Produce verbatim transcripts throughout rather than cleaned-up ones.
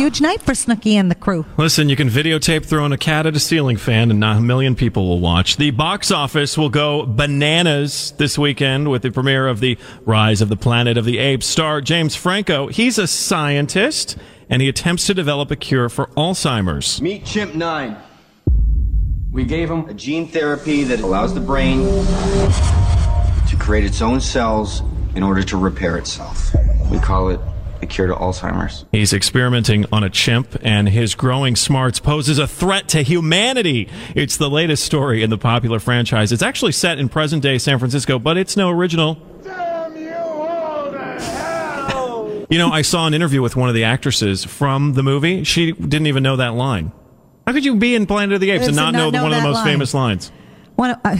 huge night for Snooki and the crew. Listen, you can videotape throwing a cat at a ceiling fan and not a million people will watch. The box office will go bananas this weekend with the premiere of The Rise of the Planet of the Apes. Star James Franco, he's a scientist and he attempts to develop a cure for Alzheimer's. Meet Chimp nine. We gave him a gene therapy that allows the brain to create its own cells in order to repair itself. We call it the cure to Alzheimer's. He's experimenting on a chimp, and his growing smarts poses a threat to humanity. It's the latest story in the popular franchise. It's actually set in present-day San Francisco, but it's no original. Damn you all to hell! You know, I saw an interview with one of the actresses from the movie. She didn't even know that line. How could you be in Planet of the Apes It's and not, not know, know one of the that most line. famous lines? One, uh,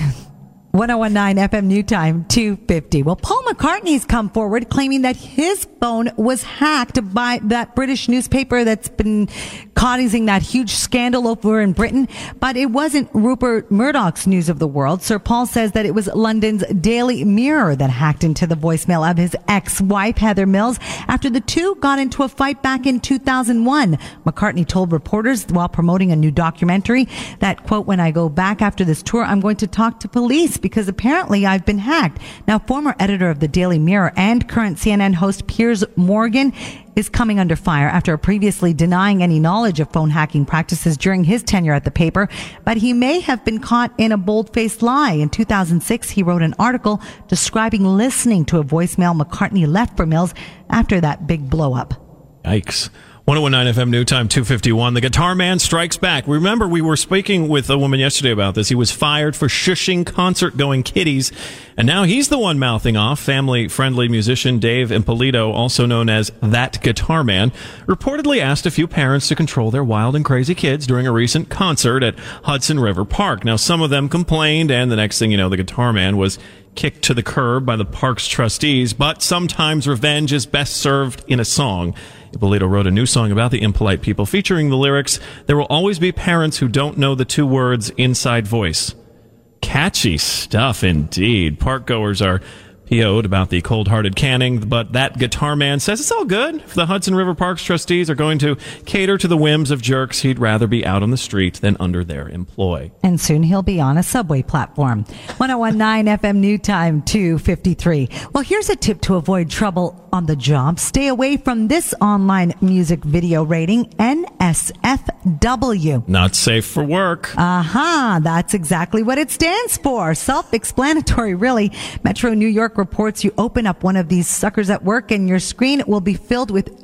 ten nineteen F M New Time, two fifty. Well, Paul McCartney's come forward claiming that his phone was hacked by that British newspaper that's been causing that huge scandal over in Britain. But it wasn't Rupert Murdoch's News of the World. Sir Paul says that it was London's Daily Mirror that hacked into the voicemail of his ex-wife, Heather Mills, after the two got into a fight back in two thousand one. McCartney told reporters while promoting a new documentary that, quote, when I go back after this tour, I'm going to talk to police because apparently I've been hacked. Now, former editor of the Daily Mirror and current C N N host Piers Morgan is coming under fire after previously denying any knowledge of phone hacking practices during his tenure at the paper. But he may have been caught in a bold-faced lie. In two thousand six, he wrote an article describing listening to a voicemail McCartney left for Mills after that big blow-up. Yikes. one oh one nine F M New Time two fifty-one. The Guitar Man strikes back. Remember, we were speaking with a woman yesterday about this. He was fired for shushing concert-going kiddies, and now he's the one mouthing off. Family-friendly musician Dave Ippolito, also known as That Guitar Man, reportedly asked a few parents to control their wild and crazy kids during a recent concert at Hudson River Park. Now, some of them complained, and the next thing you know, the Guitar Man was kicked to the curb by the park's trustees. But sometimes revenge is best served in a song. Ippolito wrote a new song about the impolite people, featuring the lyrics, "There will always be parents who don't know the two words inside voice." Catchy stuff indeed. Parkgoers are P O'd about the cold-hearted canning, but That Guitar Man says it's all good. If the Hudson River Park's trustees are going to cater to the whims of jerks, he'd rather be out on the street than under their employ. And soon he'll be on a subway platform. ten nineteen F M New Time two fifty-three. Well, here's a tip to avoid trouble on the job. Stay away from this online music video rating, N S F W. Not safe for work. Aha, that's exactly what it stands for. Self-explanatory, really. Metro New York reports you open up one of these suckers at work and your screen will be filled with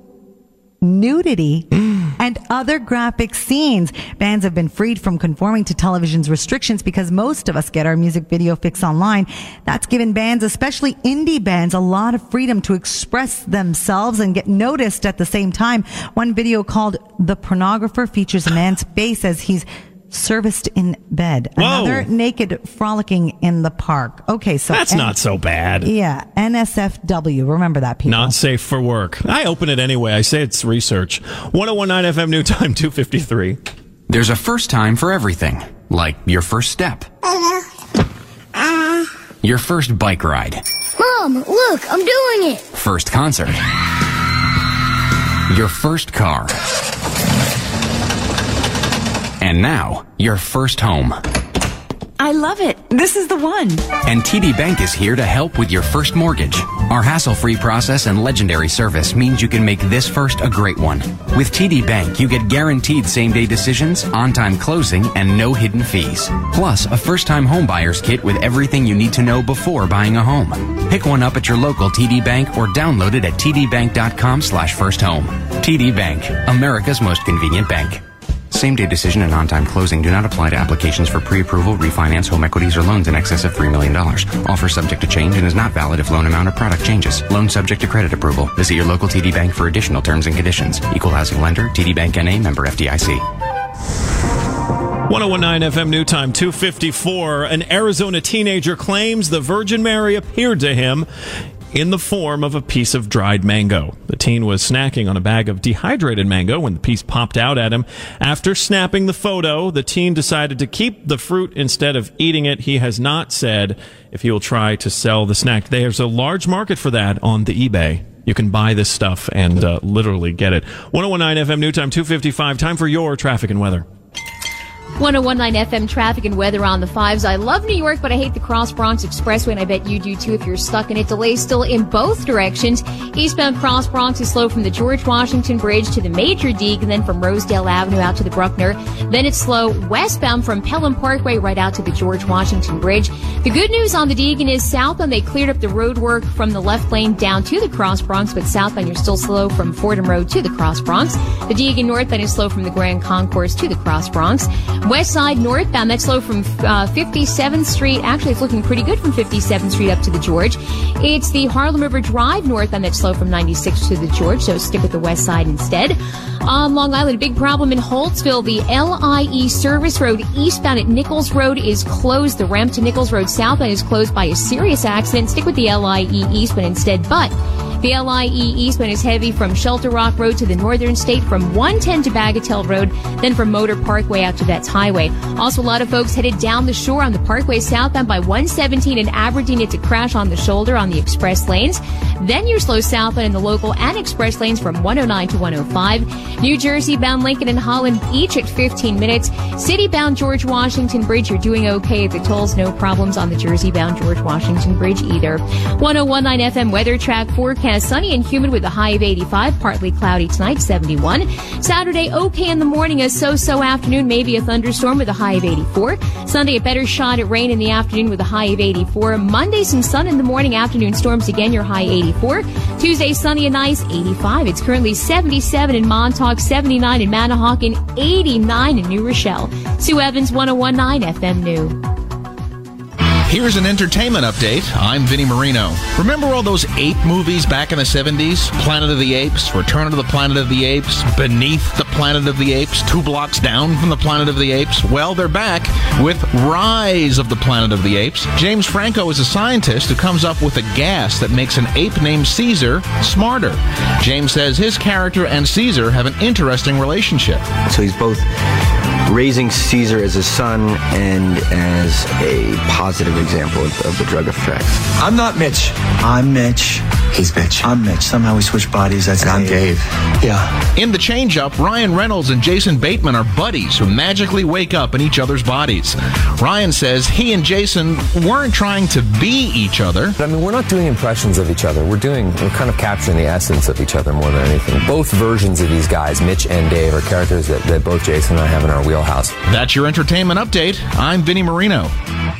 nudity and other graphic scenes. Bands have been freed from conforming to television's restrictions because most of us get our music video fix online. That's given bands, especially indie bands, a lot of freedom to express themselves and get noticed at the same time. One video called The Pornographer features a man's face as he's serviced in bed. Whoa. Another naked frolicking in the park. Okay, so That's N- not so bad. Yeah, N S F W. Remember that, people. Not safe for work. I open it anyway. I say it's research. ten nineteen F M New Time two fifty-three. There's a first time for everything. Like your first step. Your first bike ride. Mom, look, I'm doing it. First concert. Your first car. And now, your first home. I love it. This is the one. And T D Bank is here to help with your first mortgage. Our hassle-free process and legendary service means you can make this first a great one. With T D Bank, you get guaranteed same-day decisions, on-time closing, and no hidden fees. Plus, a first-time homebuyer's kit with everything you need to know before buying a home. Pick one up at your local T D Bank or download it at tdbank.com slash first home. T D Bank, America's most convenient bank. Same-day decision and on-time closing do not apply to applications for pre-approval, refinance, home equities, or loans in excess of three million dollars. Offer subject to change and is not valid if loan amount or product changes. Loan subject to credit approval. Visit your local T D Bank for additional terms and conditions. Equal housing lender, T D Bank N A, member F D I C. ten nineteen F M New Time two fifty-four. An Arizona teenager claims the Virgin Mary appeared to him in the form of a piece of dried mango. The teen was snacking on a bag of dehydrated mango when the piece popped out at him. After snapping the photo, the teen decided to keep the fruit instead of eating it. He has not said if he will try to sell the snack. There's a large market for that on the eBay. you can buy this stuff and uh, literally get it. one oh one point nine F M New Time, two fifty-five. Time for your traffic and weather. one oh one point nine F M traffic and weather on the fives. I love New York, but I hate the Cross Bronx Expressway, and I bet you do too if you're stuck in it. Delays still in both directions. Eastbound Cross Bronx is slow from the George Washington Bridge to the Major Deke, and then from Rosedale Avenue out to the Bruckner. Then it's slow westbound from Pelham Parkway right out to the George Washington Bridge. The good news on the Deegan is southbound they cleared up the road work from the left lane down to the Cross Bronx, but southbound you're still slow from Fordham Road to the Cross Bronx. The Deegan northbound is slow from the Grand Concourse to the Cross Bronx. West side northbound, that's slow from uh, fifty-seventh Street. Actually, it's looking pretty good from fifty-seventh Street up to the George. It's the Harlem River Drive northbound that's slow from ninety-sixth to the George, so stick with the west side instead. On Long Island, a big problem in Holtsville. The L I E Service Road eastbound at Nichols Road is closed. The ramp to Nichols Road southbound is closed by a serious accident. Stick with the L I E eastbound instead, but the L I E eastbound is heavy from Shelter Rock Road to the Northern State, from one ten to Bagatelle Road, then from Motor Parkway out to Vets Highway. Also, a lot of folks headed down the shore on the Parkway southbound by one seventeen in Aberdeen. It's a crash on the shoulder on the express lanes. Then you're slow southbound in the local and express lanes from one oh nine to one oh five. New Jersey bound Lincoln and Holland each at fifteen minutes. City bound George Washington Bridge, you're doing okay at the tolls. No problems on the Jersey bound George Washington Bridge either. one oh one point nine F M weather track forecast. Sunny and humid with a high of eighty-five. Partly cloudy tonight, seventy-one. Saturday, okay in the morning. A so-so afternoon, maybe a thunderstorm with a high of eighty-four. Sunday, a better shot at rain in the afternoon with a high of eighty-four. Monday, some sun in the morning. Afternoon storms again, your high eighty-four. Tuesday, sunny and nice, eighty-five. It's currently seventy-seven in Montauk, seventy-nine in Manahawkin, eighty-nine in New Rochelle. Sue Evans, one oh one point nine F M New. Here's an entertainment update. I'm Vinny Marino. Remember all those ape movies back in the seventies? Planet of the Apes, Return of the Planet of the Apes, Beneath the Planet of the Apes, Two Blocks Down from the Planet of the Apes? Well, they're back with Rise of the Planet of the Apes. James Franco is a scientist who comes up with a gas that makes an ape named Caesar smarter. James says his character and Caesar have an interesting relationship. So he's both raising Caesar as a son and as a positive example of, of the drug effects. I'm not Mitch. I'm Mitch. He's Mitch. I'm Mitch. Somehow we switch bodies. That's and I'm Dave. Yeah. In The Change-Up, Ryan Reynolds and Jason Bateman are buddies who magically wake up in each other's bodies. Ryan says he and Jason weren't trying to be each other. I mean, we're not doing impressions of each other. We're doing, we're kind of capturing the essence of each other more than anything. Both versions of these guys, Mitch and Dave, are characters that, that both Jason and I have in our wheelhouse. That's your entertainment update. I'm Vinny Marino.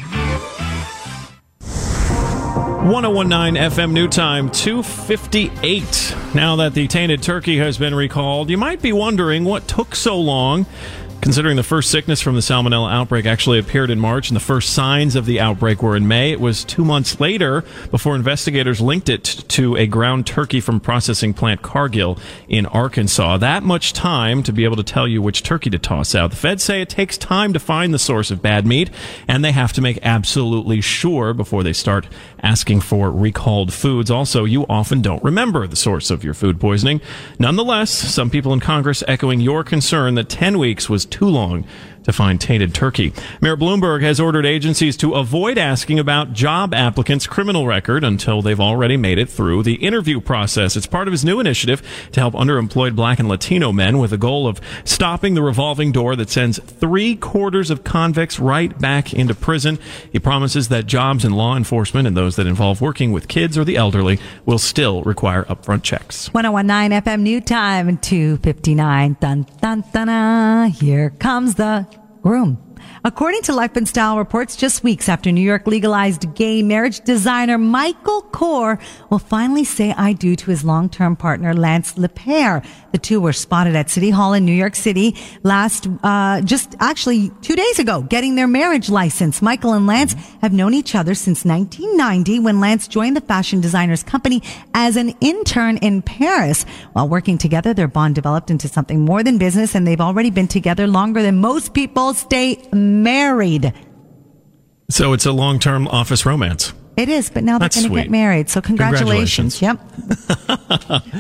one oh one point nine F M New Time, two fifty-eight. Now that the tainted turkey has been recalled, you might be wondering what took so long. Considering the first sickness from the salmonella outbreak actually appeared in March and the first signs of the outbreak were in May, it was two months later before investigators linked it to a ground turkey from processing plant Cargill in Arkansas. That much time to be able to tell you which turkey to toss out. The feds say it takes time to find the source of bad meat, and they have to make absolutely sure before they start asking for recalled foods. Also, you often don't remember the source of your food poisoning. Nonetheless, some people in Congress echoing your concern that ten weeks was too long to find tainted turkey. Mayor Bloomberg has ordered agencies to avoid asking about job applicants' criminal record until they've already made it through the interview process. It's part of his new initiative to help underemployed Black and Latino men with the goal of stopping the revolving door that sends three quarters of convicts right back into prison. He promises that jobs in law enforcement and those that involve working with kids or the elderly will still require upfront checks. one oh one point nine F M New Time, two fifty-nine. Dun, dun, dun, dun. Here comes the groom. According to Life and Style reports, just weeks after New York legalized gay marriage, designer Michael Kors will finally say I do to his long-term partner, Lance Lepere. The two were spotted at City Hall in New York City last, uh, just actually two days ago, getting their marriage license. Michael and Lance have known each other since nineteen ninety when Lance joined the fashion designer's company as an intern in Paris. While working together, their bond developed into something more than business, and they've already been together longer than most people stay married. So it's a long-term office romance. It is, but now they're going to get married. So congratulations. congratulations. Yep.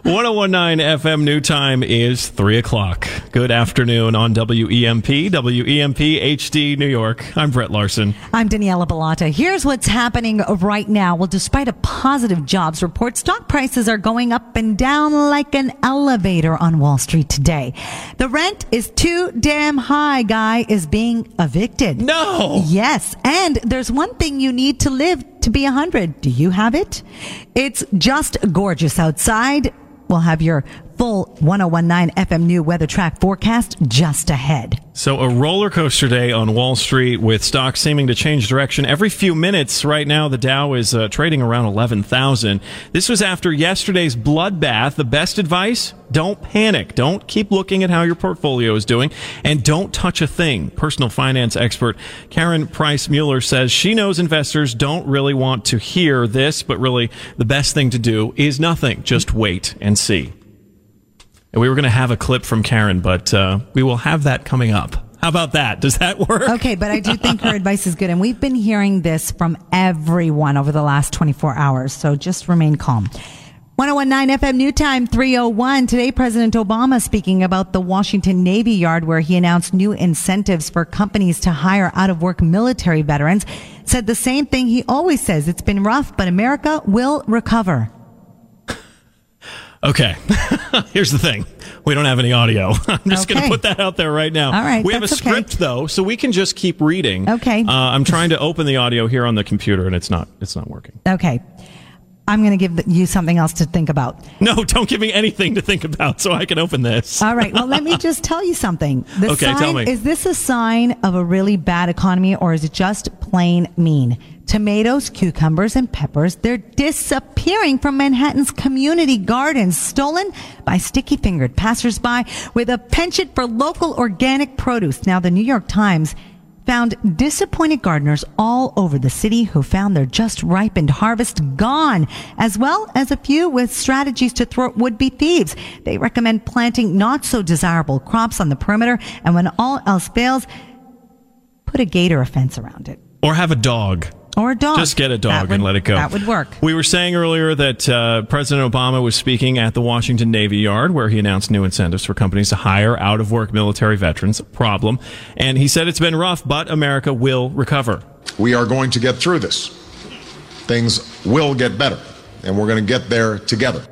ten nineteen F M New Time is three o'clock. Good afternoon on W E M P, W E M P H D New York. I'm Brett Larson. I'm Daniela Bellotta. Here's what's happening right now. Well, despite a positive jobs report, stock prices are going up and down like an elevator on Wall Street today. The rent is too damn high. Guy is being evicted. No! Yes. And there's one thing you need to live to be one hundred. Do you have it? It's just gorgeous outside. We'll have your full ten nineteen F M New weather track forecast just ahead. So a roller coaster day on Wall Street with stocks seeming to change direction every few minutes. Right now, the Dow is uh, trading around eleven thousand. This was after yesterday's bloodbath. The best advice? Don't panic. Don't keep looking at how your portfolio is doing, and don't touch a thing. Personal finance expert Karen Price Mueller says she knows investors don't really want to hear this, but really the best thing to do is nothing. Just wait and see. And we were going to have a clip from Karen, but uh, we will have that coming up. How about that? Does that work? Okay, but I do think her advice is good. And we've been hearing this from everyone over the last twenty-four hours. So just remain calm. ten nineteen F M New Time, three oh one. Today, President Obama speaking about the Washington Navy Yard, where he announced new incentives for companies to hire out-of-work military veterans, said the same thing he always says. It's been rough, but America will recover. Okay, here's the thing. We don't have any audio. I'm just Okay. going to put that out there right now. All right, we have a that's okay. script, though, so we can just keep reading. Okay. Uh, I'm trying to open the audio here on the computer, and it's not It's not working. Okay. I'm going to give you something else to think about. No, don't give me anything to think about so I can open this. All right. Well, let me just tell you something. The Okay, sign, tell me. Is this a sign of a really bad economy, or is it just plain mean? Tomatoes, cucumbers, and peppers, they're disappearing from Manhattan's community gardens, stolen by sticky-fingered passersby with a penchant for local organic produce. Now, the New York Times found disappointed gardeners all over the city who found their just ripened harvest gone, as well as a few with strategies to thwart would-be thieves. They recommend planting not so desirable crops on the perimeter, and when all else fails, put a gate or a fence around it. Or have a dog. Or a dog. Just get a dog That and would- let it go. That would work. We were saying earlier that uh, President Obama was speaking at the Washington Navy Yard, where he announced new incentives for companies to hire out-of-work military veterans. Problem. And he said it's been rough, but America will recover. We are going to get through this. Things will get better, and we're going to get there together.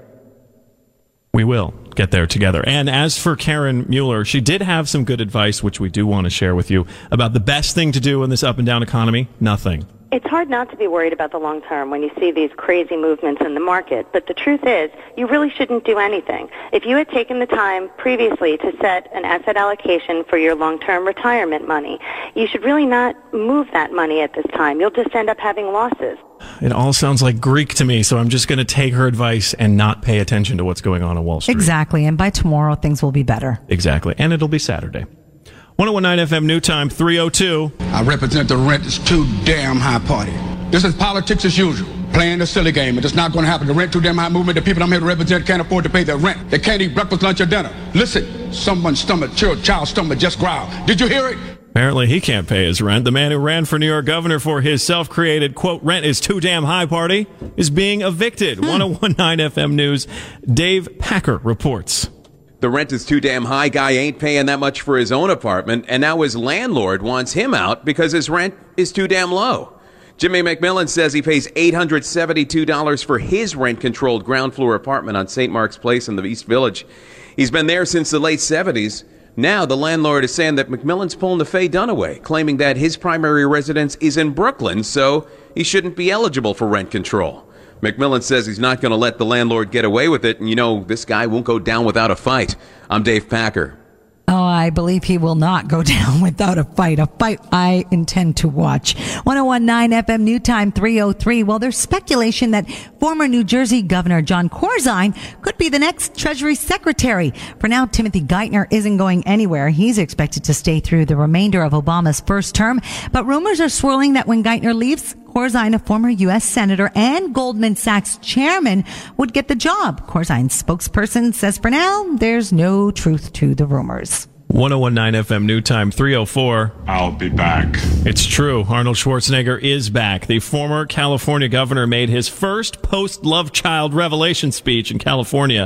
We will get there together. And as for Karen Mueller, she did have some good advice, which we do want to share with you, about the best thing to do in this up and down economy. Nothing. It's hard not to be worried about the long term when you see these crazy movements in the market, but the truth is, you really shouldn't do anything. If you had taken the time previously to set an asset allocation for your long-term retirement money, you should really not move that money at this time. You'll just end up having losses. It all sounds like Greek to me, so I'm just going to take her advice and not pay attention to what's going on on Wall Street. Exactly. And by tomorrow, things will be better. Exactly. And it'll be Saturday. ten nineteen F M New Time, three oh two. I represent the rent is too damn high party. This is politics as usual, playing the silly game, and it's not going to happen. The rent too damn high movement, the people I'm here to represent can't afford to pay their rent. They can't eat breakfast, lunch, or dinner. Listen, someone's stomach, child, child's stomach just growled. Did you hear it? Apparently he can't pay his rent. The man who ran for New York governor for his self-created, quote, rent is too damn high party is being evicted. ten nineteen F M News, Dave Packer reports. The rent is too damn high. Guy ain't paying that much for his own apartment, and now his landlord wants him out because his rent is too damn low. Jimmy McMillan says he pays eight hundred seventy-two dollars for his rent-controlled ground floor apartment on Saint Mark's Place in the East Village. He's been there since the late seventies. Now the landlord is saying that McMillan's pulling the Faye Dunaway, claiming that his primary residence is in Brooklyn, so he shouldn't be eligible for rent control. McMillan says he's not going to let the landlord get away with it, and you know, this guy won't go down without a fight. I'm Dave Packer. Oh, I believe he will not go down without a fight. A fight I intend to watch. ten nineteen F M New Time, three oh three. Well, there's speculation that former New Jersey Governor Jon Corzine could be the next Treasury Secretary. For now, Timothy Geithner isn't going anywhere. He's expected to stay through the remainder of Obama's first term. But rumors are swirling that when Geithner leaves, Corzine, a former U S Senator and Goldman Sachs chairman, would get the job. Corzine's spokesperson says for now, there's no truth to the rumors. ten nineteen F M New Time, three oh four. I'll be back. It's true. Arnold Schwarzenegger is back. The former California governor made his first post-Love Child revelation speech in California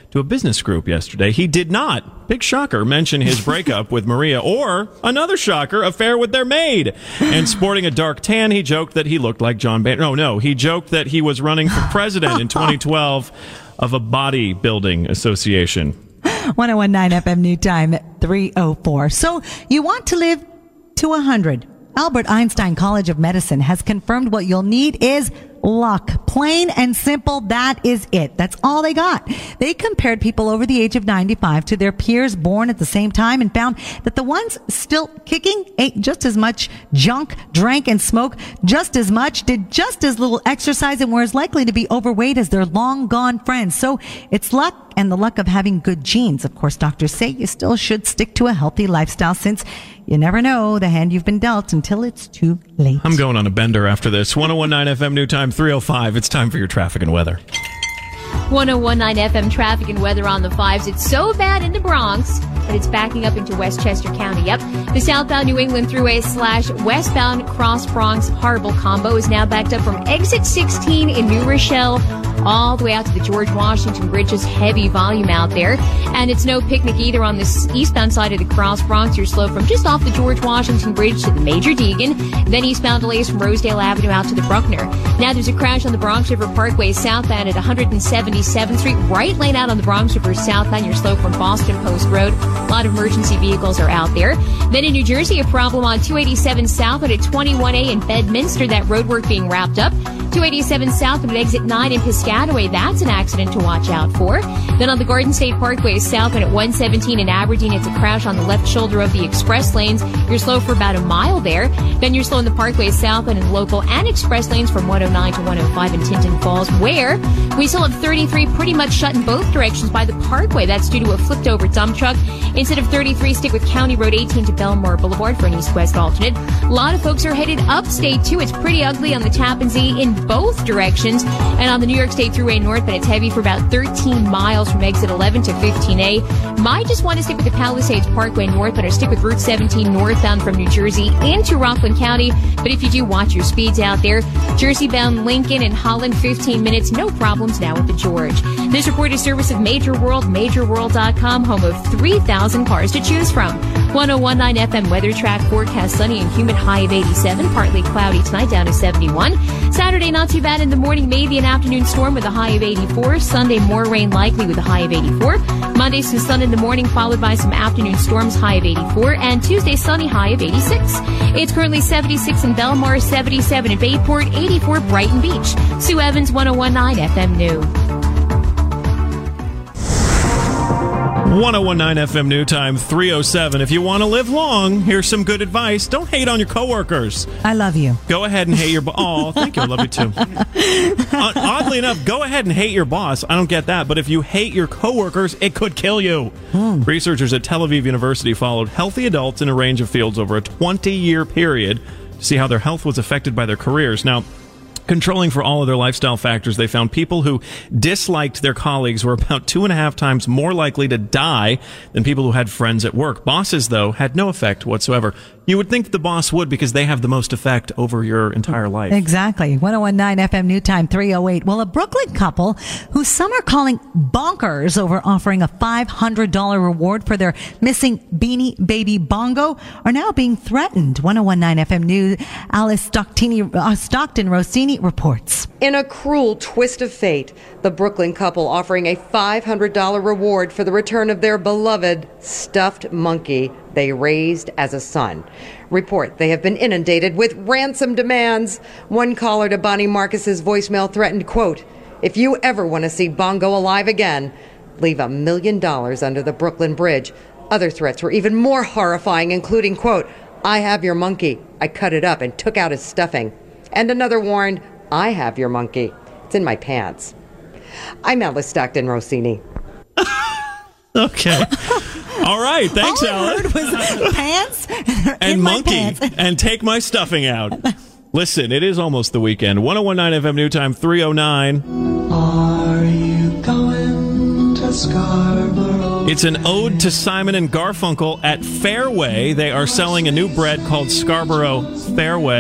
to a business group yesterday. He did not, big shocker, mention his breakup with Maria or, another shocker, affair with their maid. And sporting a dark tan, he joked that he looked like John Boehner. No, no, he joked that he was running for president in twenty twelve of a bodybuilding association. one oh one point nine F M New Time, three oh four. So you want to live to one hundred. Albert Einstein College of Medicine has confirmed what you'll need is luck. Plain and simple, that is it. That's all they got. They compared people over the age of ninety-five to their peers born at the same time and found that the ones still kicking ate just as much junk, drank and smoked just as much, did just as little exercise, and were as likely to be overweight as their long gone friends. So it's luck and the luck of having good genes. Of course, doctors say you still should stick to a healthy lifestyle since you never know the hand you've been dealt until it's too late. I'm going on a bender after this. one oh one point nine F M New Time, three oh five. It's time for your traffic and weather. one oh one point nine F M traffic and weather on the fives. It's so bad in the Bronx, but it's backing up into Westchester County. Yep. The southbound New England Thruway slash westbound Cross Bronx Harble combo is now backed up from exit sixteen in New Rochelle all the way out to the George Washington Bridge. Just heavy volume out there. And it's no picnic either on this eastbound side of the Cross Bronx. You're slow from just off the George Washington Bridge to the Major Deegan. Then eastbound delays from Rosedale Avenue out to the Bruckner. Now there's a crash on the Bronx River Parkway southbound at one seventy-seventh Street. Right lane out on the Bronx River southbound. You're slow from Boston Post Road. A lot of emergency vehicles are out there. Then in New Jersey, a problem on two eighty-seven southbound at twenty-one A in Bedminster. That road work being wrapped up. two eighty-seven southbound at exit nine in Piscataway. That's an accident to watch out for. Then on the Garden State Parkway southbound at one seventeen in Aberdeen, it's a crash on the left shoulder of the express lanes. You're slow for about a mile there. Then you're slow in the Parkway southbound in local and express lanes from one oh nine to one oh five in Tinton Falls, where we still have thirty-three pretty much shut in both directions by the Parkway. That's due to a flipped over dump truck. Instead of thirty-three, stick with County Road eighteen to Belmore Boulevard for an east-west alternate. A lot of folks are headed upstate too. It's pretty ugly on the Tappan Zee in both directions. And on the New York State Thruway north, but it's heavy for about thirteen miles from exit eleven to fifteen A. Might just want to stick with the Palisades Parkway north, but or stick with Route seventeen northbound from New Jersey into Rockland County. But if you do, watch your speeds out there. Jersey-bound Lincoln and Holland, fifteen minutes, no problems now with the George. This report is service of Major World, major world dot com, home of three thousand cars to choose from. one oh one point nine F M weather track forecast, sunny and humid, high of eighty-seven, partly cloudy tonight, down to seventy-one. Saturday, not too bad in the morning, maybe an afternoon storm with a high of eighty-four. Sunday, more rain likely with a high of eighty-four. Monday, some sun in the morning, followed by some afternoon storms, high of eighty-four. And Tuesday, sunny, high of eighty-six. It's currently seventy-six in Belmar, seventy-seven in Bayport, eighty-four Brighton Beach. Sue Evans, one oh one point nine F M New. one oh one point nine F M New Time, three oh seven. If you want to live long, here's some good advice. Don't hate on your coworkers. I love you. Go ahead and hate your boss. Oh, thank you. I love you too. uh, oddly enough, go ahead and hate your boss. I don't get that. But if you hate your coworkers, it could kill you. Hmm. Researchers at Tel Aviv University followed healthy adults in a range of fields over a twenty-year period to see how their health was affected by their careers. Now, controlling for all of their lifestyle factors, they found people who disliked their colleagues were about two and a half times more likely to die than people who had friends at work. Bosses, though, had no effect whatsoever. You would think the boss would because they have the most effect over your entire life. Exactly. one oh one point nine F M New Time, three oh eight. Well, a Brooklyn couple who some are calling bonkers over offering a five hundred dollars reward for their missing Beanie Baby Bongo are now being threatened. one oh one point nine F M News, Alice Stocktini, uh, Stockton Rossini reports. In a cruel twist of fate, the Brooklyn couple offering a five hundred dollars reward for the return of their beloved stuffed monkey they raised as a son. Report they have been inundated with ransom demands. One caller to Bonnie Marcus's voicemail threatened, quote, "If you ever want to see Bongo alive again, leave a million dollars under the Brooklyn Bridge." Other threats were even more horrifying, including, quote, "I have your monkey. I cut it up and took out his stuffing." And another warned, "I have your monkey. It's in my pants." I'm Alice Stockton Rossini. Okay. All right. Thanks, All I Alice. heard was pants and in my monkey pants. and take my stuffing out. Listen, it is almost the weekend. one oh one point nine F M New Time, three oh nine. Are you going to Scarborough? It's an ode to Simon and Garfunkel at Fairway. They are selling a new bread called Scarborough Fairway.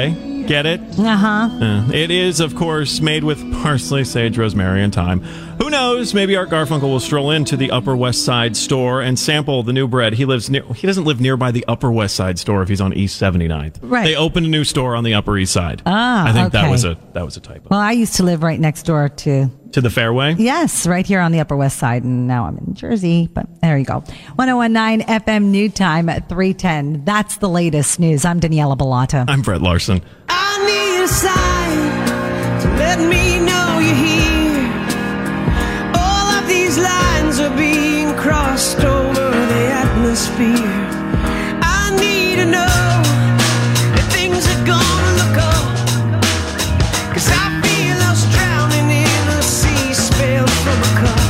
Get it? Uh-huh. Uh, it is, of course, made with parsley, sage, rosemary, and thyme. Who knows? Maybe Art Garfunkel will stroll into the Upper West Side store and sample the new bread. He lives near. He doesn't live nearby the Upper West Side store if he's on East seventy-ninth. Right. They opened a new store on the Upper East Side. Ah, I think that okay. was a that was a typo. Well, I used to live right next door to... To the Fairway? Yes, right here on the Upper West Side, and now I'm in Jersey, but there you go. one oh one nine F M New Time at three ten. That's the latest news. I'm Daniela Bellotta. I'm Brett Larson. I need a sign to let me know you're here. All of these lines are being crossed over the atmosphere. I need to know that things are gonna look up, 'cause I feel us drowning in a sea spilled from a cup.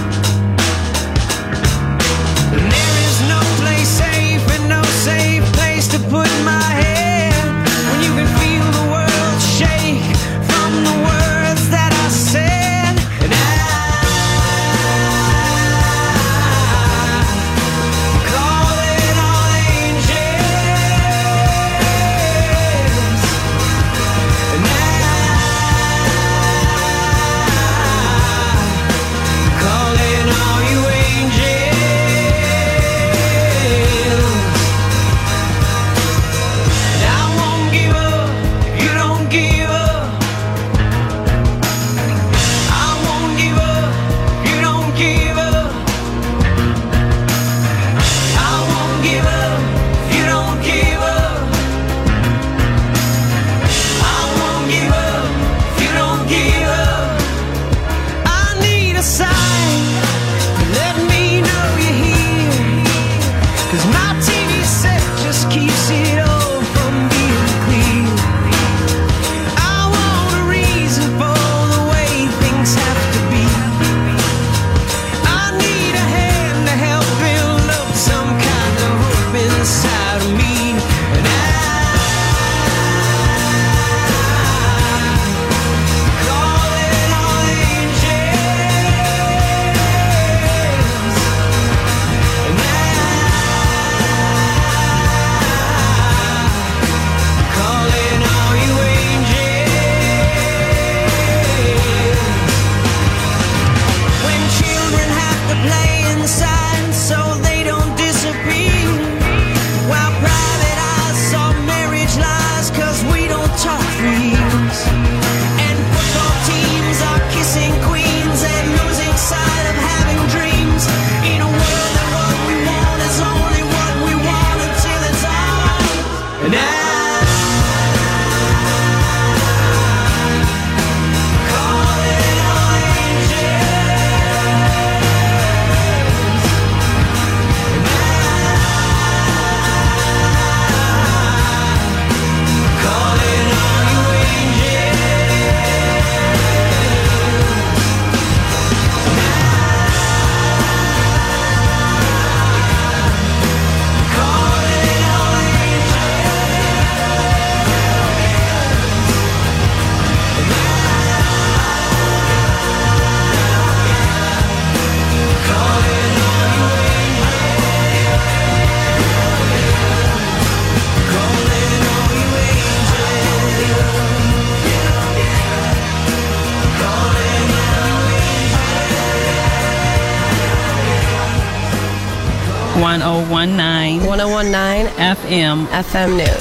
And there is no place safe and no safe place to put my head when you can feel the world shake from the words that I said. And I call it all angels. And I call it all you angels. And I won't give up if you don't give up. I won't give up if you don't give up. I won't give up if you don't give up. I won't give up if you don't give up. I need a sign to let me know you're here, 'cause my T V set just keeps it all from being clear. I want a reason for the way things have to be. I need a hand to help build up some kind of hope inside of me. And I call it all angels. And I call it all you angels. When children have to play inside so they don't disappear, while private eyes saw marriage lies 'cause we don't talk for years. And football teams are kissing queens and losing sight of having dreams. In a world that what we want is only what we want until it's all. And I call it all angels. And I call it all you angels. Call it all one oh one nine one oh one nine F M. F M News.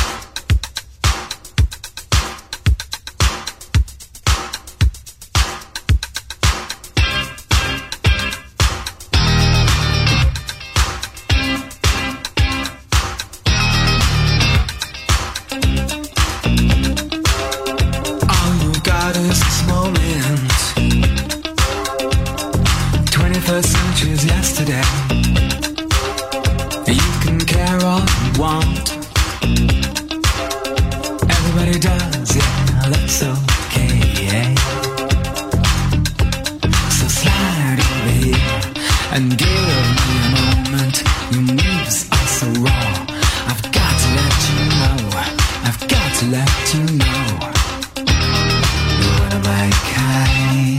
All you got is this moment. twenty-first century's yesterday. You can care all you want. Everybody does, yeah, that's okay. So slide over here and give me a moment. Your moves are so raw. I've got to let you know. I've got to let you know. You're one of my kind.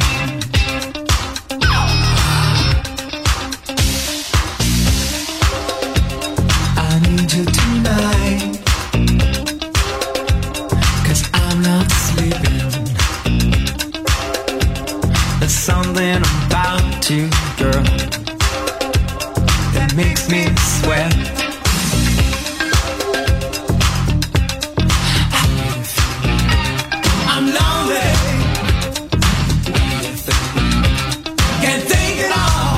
I need you tonight, 'cause I girl, that makes me sweat. I'm lonely, can't think at all.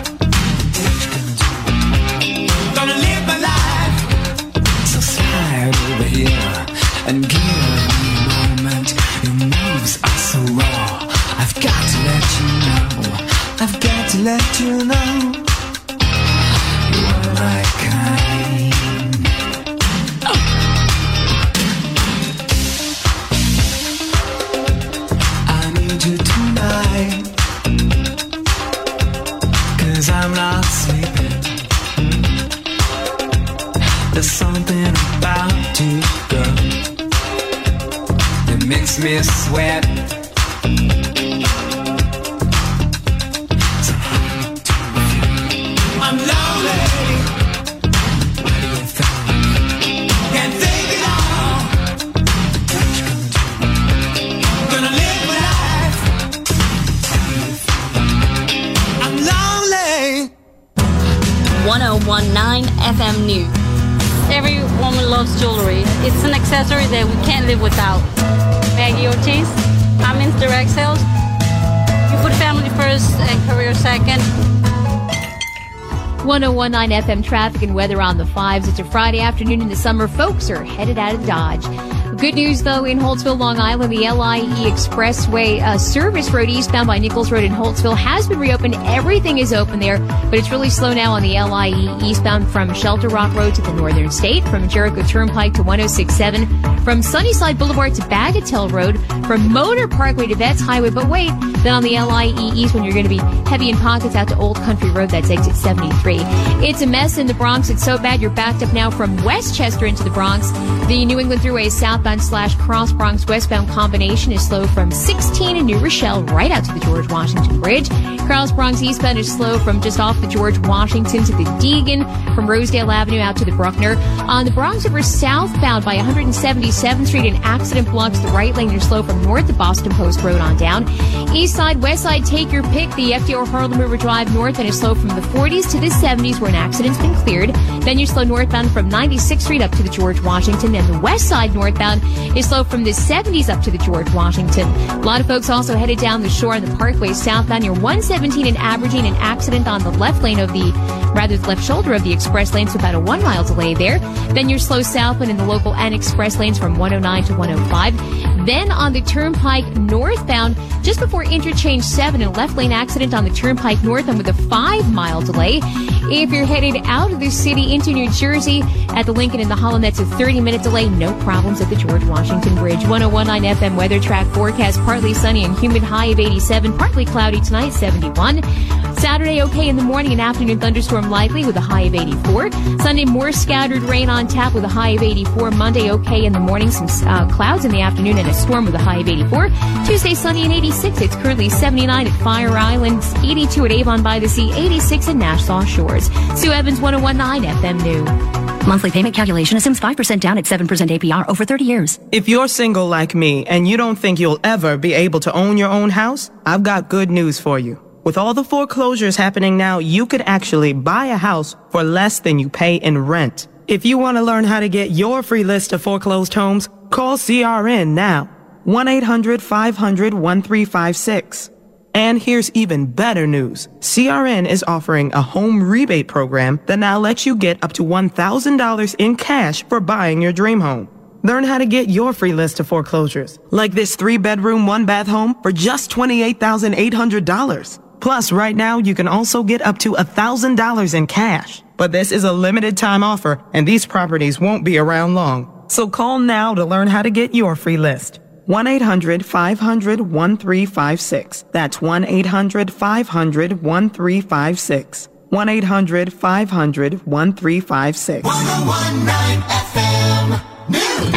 Gonna live my life, so slide over here and give me a moment. Your moves are so raw, I've got to let you know, I've got to let you know, you're my kind. Oh. I need you tonight, 'cause I'm not sleeping. There's something about you, girl, that makes me sweat. So hard to feel. I'm lonely. What do you think? Can't think it all. What you gonna do? Gonna live my life. I'm lonely. one oh one point nine F M News. Every woman loves jewelry. It's an accessory that we can't live without. Maggie Ortiz, I'm in direct sales. You put family first and career second. one oh one point nine F M traffic and weather on the fives. It's a Friday afternoon in the summer. Folks are headed out of Dodge. Good news, though, in Holtsville, Long Island, the L I E Expressway uh, service road eastbound by Nichols Road in Holtsville has been reopened. Everything is open there, but it's really slow now on the L I E eastbound from Shelter Rock Road to the Northern State, from Jericho Turnpike to one oh six point seven, from Sunnyside Boulevard to Bagatelle Road, from Motor Parkway to Betts Highway. But wait, then on the L I E east, when you're going to be heavy in pockets out to Old Country Road, that's exit seventy-three. It's a mess in the Bronx. It's so bad you're backed up now from Westchester into the Bronx. The New England Thruway southbound slash cross Bronx westbound combination is slow from sixteen in New Rochelle right out to the George Washington Bridge. Cross Bronx eastbound is slow from just off the George Washington to the Deegan, from Rosedale Avenue out to the Bruckner. On the Bronx River southbound by one hundred seventy-seventh Street, an accident blocks the right lane. You're slow from north of Boston Post Road on down. East side, west side, take your pick. The F D R Harlem River Drive north and is slow from the forties to the seventies where an accident's been cleared. Then you're slow northbound from ninety-sixth Street up to the George Washington, and the west side northbound is slow from the seventies up to the George Washington. A lot of folks also headed down the shore on the Parkway southbound near one seventeen in Aberdeen. An accident on the left lane of the, rather the left shoulder of the express lane, so about a one mile delay there. Then you're slow southbound in the local and express lanes from one oh nine to one oh five. Then on the Turnpike northbound, just before interchange seven, a left lane accident on the Turnpike northbound with a five mile delay. If you're headed out of the city into New Jersey at the Lincoln and the Holland, that's a thirty minute delay. No problems at the George Washington Bridge. one oh one point nine F M weather track forecast. Partly sunny and humid, high of eighty-seven. Partly cloudy tonight, seventy-one. Saturday, okay in the morning and afternoon, thunderstorm likely with a high of eighty-four. Sunday, more scattered rain on tap with a high of eighty-four. Monday, okay in the morning, some uh, clouds in the afternoon and a storm with a high of eighty-four. Tuesday, sunny and eighty-six. It's currently seventy-nine at Fire Island, eighty-two at Avon by the Sea, eighty-six at Nassau Shores. Sue Evans, one oh one point nine F M News. Monthly payment calculation assumes five percent down at seven percent A P R over thirty years. If you're single like me and you don't think you'll ever be able to own your own house, I've got good news for you. With all the foreclosures happening now, you could actually buy a house for less than you pay in rent. If you want to learn how to get your free list of foreclosed homes, call C R N now. one eight hundred five hundred thirteen fifty-six. And here's even better news. C R N is offering a home rebate program that now lets you get up to one thousand dollars in cash for buying your dream home. Learn how to get your free list of foreclosures, like this three-bedroom, one-bath home for just twenty-eight thousand eight hundred dollars. Plus, right now, you can also get up to one thousand dollars in cash. But this is a limited-time offer, and these properties won't be around long. So call now to learn how to get your free list. one eight hundred five hundred thirteen fifty-six. That's one eight hundred five hundred thirteen fifty-six. one eight hundred five hundred thirteen fifty-six. one oh one point nine F M News.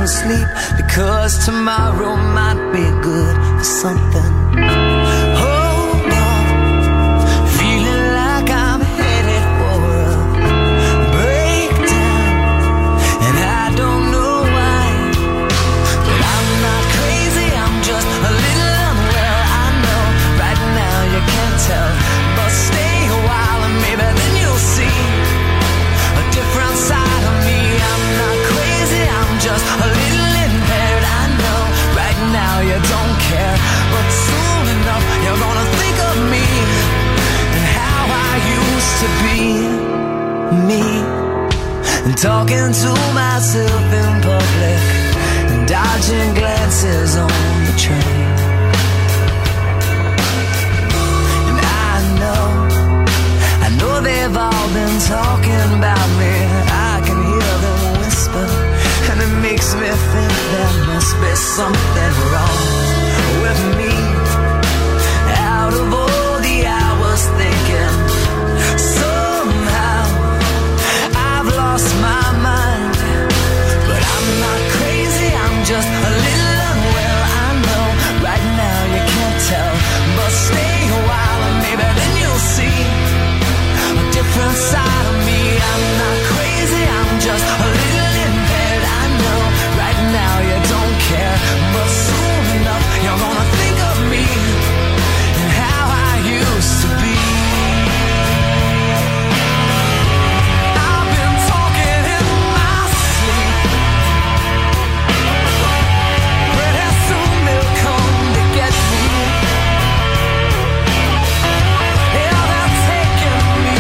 to sleep, because tomorrow might be good for something. Hold on, feeling like I'm headed for a breakdown, and I don't know why, but I'm not crazy, I'm just a little unwell. I know right now you can't tell, but stay a while and maybe then you'll see a different side of me. I'm not crazy, I'm just a little impaired. I know right now you don't care, but soon enough you're gonna think of me and how I used to be me, and talking to myself in public and dodging glances on the train. And I know, I know they've all been talking about me. I can hear them whisper, and it makes me think there must be something wrong with me. Out of all the hours thinking, somehow I've lost my mind. But I'm not crazy, I'm just a little unwell. I know right now you can't tell, but stay a while and maybe then you'll see a different side of me. I'm not crazy, I'm just a little impaired. I know right now you don't care, but soon enough you're gonna think of me and how I used to be. I've been talking in my sleep, pretty soon they'll come to get me. Yeah, they're taking me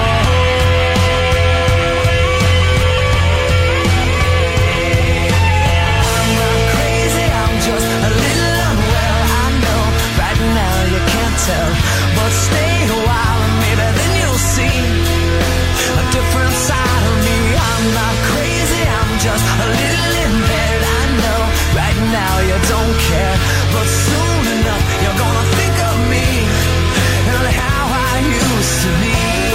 I'm not crazy, I'm just a little unwell. I know right now you can't tell, but stay a while and maybe then you'll see a different side of me. I'm not crazy, I'm just a little impaired. I know right now you don't care, but soon enough you're gonna think of me and how I used to be.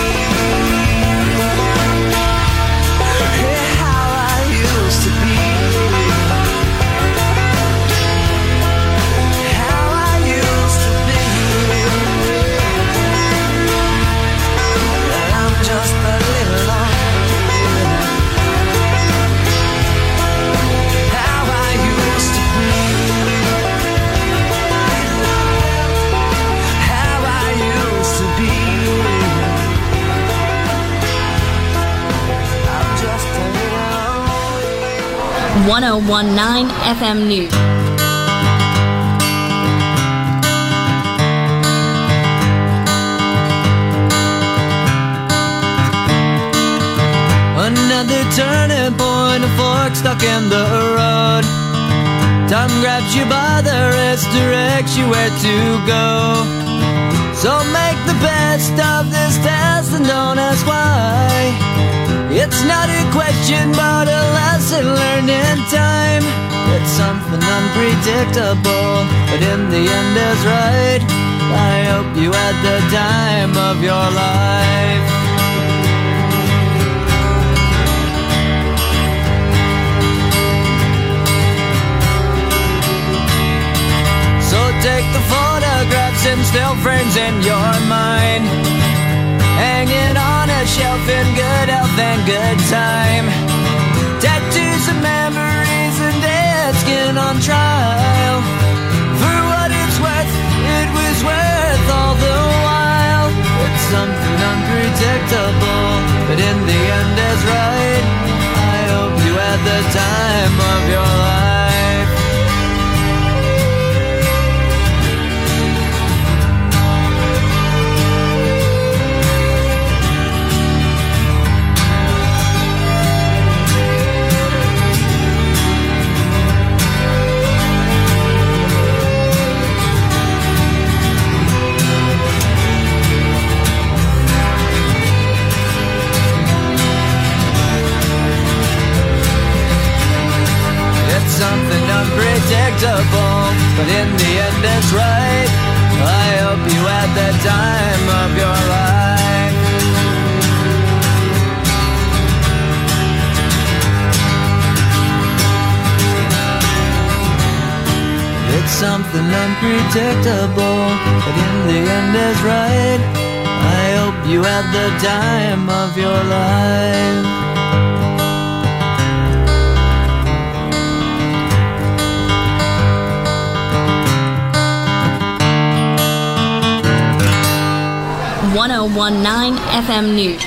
Yeah, how I used to be. How I used to be. Well, I'm just a little lonely. How I used to be. How I used to be. I'm just a little lonely. one oh one point nine F M News. Another turning point, a fork stuck in the road. Time grabs you by the wrist, directs you where to go. So make the best of this test and don't ask why. It's not a question but a lesson learned in time. It's something unpredictable, but in the end is right. I hope you had the time of your life. So take the photographs and still frames in your mind, hanging on a shelf in good health and good time. Tattoos and memories and dead skin on trial. For what it's worth, it was worth all the while. It's something unpredictable, but in the end is right. I hope you had the time of your life. Something unpredictable, but in the end it's right. I hope you had the time of your life. something unpredictable, but in the end is right. I hope you had the time of your life. one oh one point nine F M News.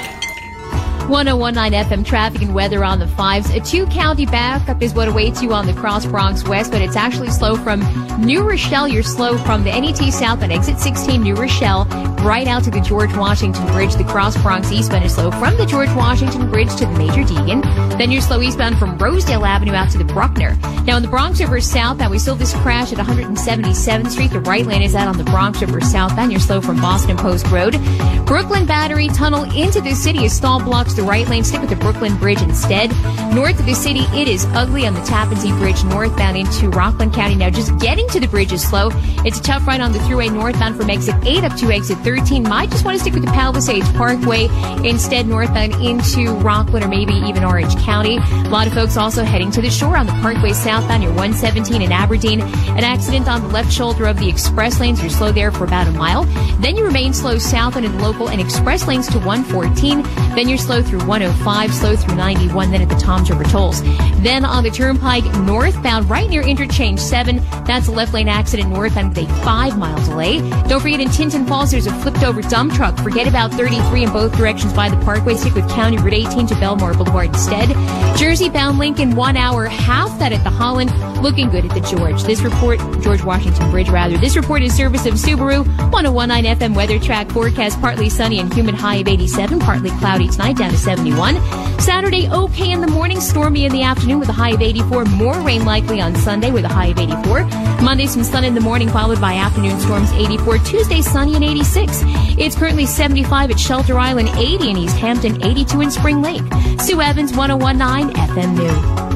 one oh one point nine F M traffic and weather on the fives. A two-county backup is what awaits you on the Cross Bronx West, but it's actually slow from New Rochelle. You're slow from the N E T South on exit sixteen, New Rochelle, right out to the George Washington Bridge. The Cross Bronx eastbound is slow from the George Washington Bridge to the Major Deegan. Then you're slow eastbound from Rosedale Avenue out to the Bruckner. Now in the Bronx River southbound, we still have this crash at one hundred seventy-seventh Street. The right lane is out on the Bronx River southbound. You're slow from Boston Post Road. Brooklyn Battery Tunnel into the city is stall blocks the right lane. Stick with the Brooklyn Bridge instead. North of the city, it is ugly on the Tappan Zee Bridge northbound into Rockland County. Now just getting to the bridge is slow. It's a tough ride on the thruway northbound from exit eight up to exit thirteen. Might just want to stick with the Palisades Parkway instead northbound into Rockland or maybe even Orange County. A lot of folks also heading to the shore on the Parkway southbound. You're one seventeen in Aberdeen. An accident on the left shoulder of the express lanes. You're slow there for about a mile. Then you remain slow southbound in the local and express lanes to one fourteen. Then you're slow through one oh five, slow through ninety-one, then at the Toms River tolls. Then on the Turnpike northbound, right near Interchange seven, that's a left lane accident northbound with a five mile delay. Don't forget in Tinton Falls, there's a flipped over dump truck. Forget about thirty-three in both directions by the Parkway. Stick with County Route eighteen to Belmore Boulevard instead. Jersey bound Lincoln, one hour, half that at the Holland. Looking good at the George. This report, George Washington Bridge rather. This report is service of Subaru. one oh one point nine F M weather track forecast, partly sunny and humid, high of eighty-seven, partly cloudy tonight, down to seventy-one. Saturday, okay in the morning, stormy in the afternoon with a high of eighty-four. More rain likely on Sunday with a high of eighty-four. Monday, some sun in the morning, followed by afternoon storms, eighty-four. Tuesday, sunny and eighty-six. It's currently seventy-five at Shelter Island, eighty in East Hampton, eighty-two in Spring Lake. Sue Evans, one oh one point nine F M News.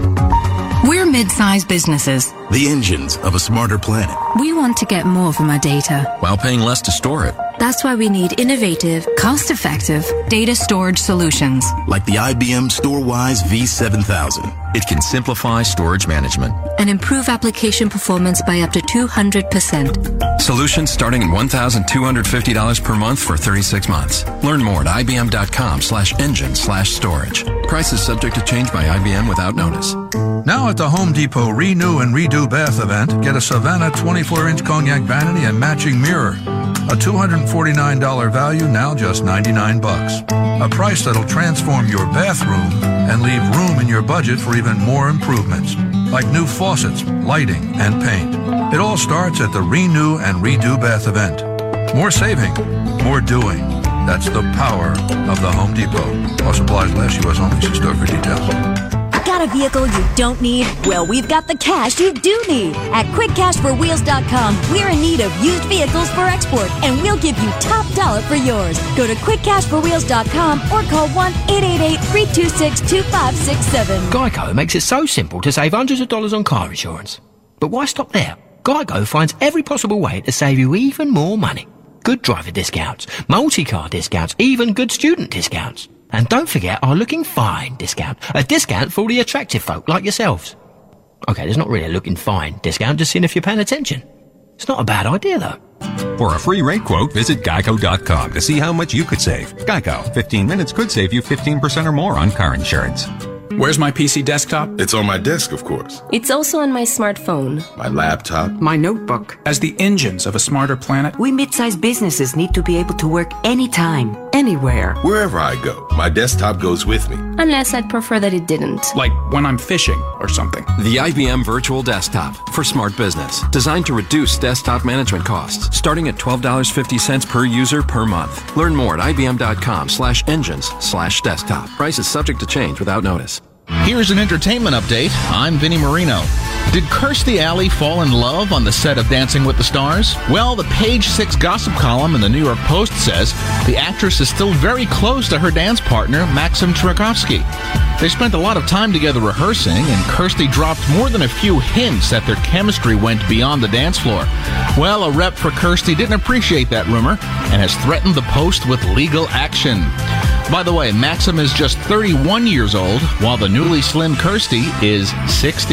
We're mid-sized businesses. The engines of a smarter planet. We want to get more from our data while paying less to store it. That's why we need innovative, cost-effective data storage solutions. Like the I B M StoreWise V seven thousand. It can simplify storage management and improve application performance by up to two hundred percent. Solutions starting at one thousand two hundred fifty dollars per month for thirty-six months. Learn more at ibm.com slash engine slash storage. Prices subject to change by I B M without notice. Now at the Home Depot Renew and Redo Bath event, get a Savannah twenty-four inch cognac vanity and matching mirror. A two hundred forty-nine dollars value, now just ninety-nine bucks. A price that'll transform your bathroom and leave room in your budget for even more improvements, like new faucets, lighting, and paint. It all starts at the Renew and Redo Bath event. More saving, more doing. That's the power of the Home Depot. While supplies last, U S only. See store for details. Got a vehicle you don't need? Well, we've got the cash you do need. At quick cash for wheels dot com, we're in need of used vehicles for export, and we'll give you top dollar for yours. Go to quick cash for wheels dot com or call one eight eight eight, three two six, two five six seven. Geico makes it so simple to save hundreds of dollars on car insurance. But why stop there? Geico finds every possible way to save you even more money. Good driver discounts, multi-car discounts, even good student discounts. And don't forget our looking fine discount. A discount for all the attractive folk like yourselves. Okay, there's not really a looking fine discount, just seeing if you're paying attention. It's not a bad idea, though. For a free rate quote, visit geico dot com to see how much you could save. Geico, fifteen minutes could save you fifteen percent or more on car insurance. Where's my P C desktop? It's on my desk, of course. It's also on my smartphone. My laptop. My notebook. As the engines of a smarter planet, we mid-sized businesses need to be able to work anytime, anywhere. Wherever I go, my desktop goes with me. Unless I'd prefer that it didn't. Like when I'm fishing or something. The I B M Virtual Desktop for smart business. Designed to reduce desktop management costs. Starting at twelve dollars and fifty cents per user per month. Learn more at ibm.com slash engines slash desktop. Price is subject to change without notice. Here's an entertainment update. I'm Vinnie Marino. Did Kirstie Alley fall in love on the set of Dancing with the Stars? Well, the Page Six gossip column in the New York Post says the actress is still very close to her dance partner, Maxim Tchaikovsky. They spent a lot of time together rehearsing, and Kirstie dropped more than a few hints that their chemistry went beyond the dance floor. Well, a rep for Kirstie didn't appreciate that rumor and has threatened the Post with legal action. By the way, Maxim is just thirty-one years old, while the newly slim Kirstie is sixty.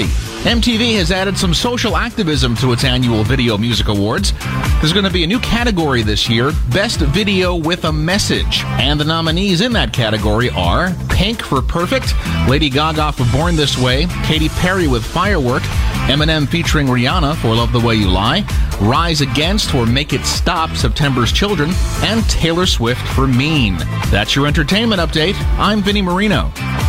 M T V has added some social activism to its annual Video Music Awards. There's going to be a new category this year, Best Video with a Message. And the nominees in that category are Pink for Perfect, Lady Gaga for Born This Way, Katy Perry with Firework, Eminem featuring Rihanna for Love the Way You Lie, Rise Against for Make It Stop, September's Children, and Taylor Swift for Mean. That's your entertainment update. I'm Vinny Marino.